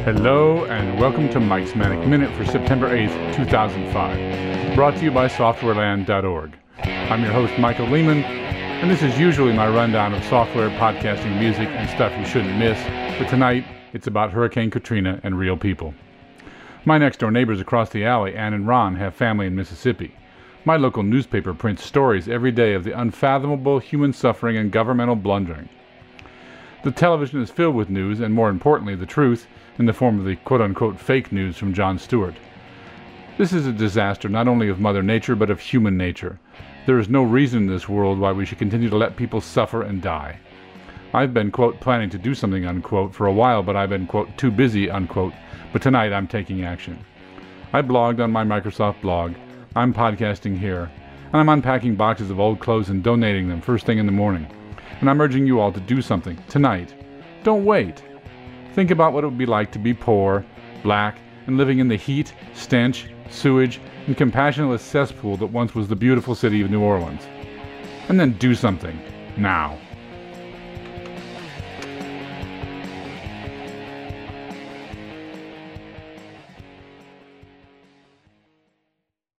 Hello and welcome to Mike's Manic Minute for September 8th, 2005. Brought to you by softwareland.org. I'm your host, Michael Lehman, and this is usually my rundown of software, podcasting, music, and stuff you shouldn't miss, but tonight it's about Hurricane Katrina and real people. My next-door neighbors across the alley, Ann and Ron, have family in Mississippi. My local newspaper prints stories every day of the unfathomable human suffering and governmental blundering. The television is filled with news, and more importantly, the truth, in the form of the quote-unquote fake news from Jon Stewart. This is a disaster not only of Mother Nature, but of human nature. There is no reason in this world why we should continue to let people suffer and die. I've been, quote, planning to do something, unquote, for a while, but I've been, quote, too busy, unquote, but tonight I'm taking action. I blogged on my Microsoft blog, I'm podcasting here, and I'm unpacking boxes of old clothes and donating them first thing in the morning. And I'm urging you all to do something, tonight. Don't wait. Think about what it would be like to be poor, black, and living in the heat, stench, sewage, and compassionless cesspool that once was the beautiful city of New Orleans. And then do something, now.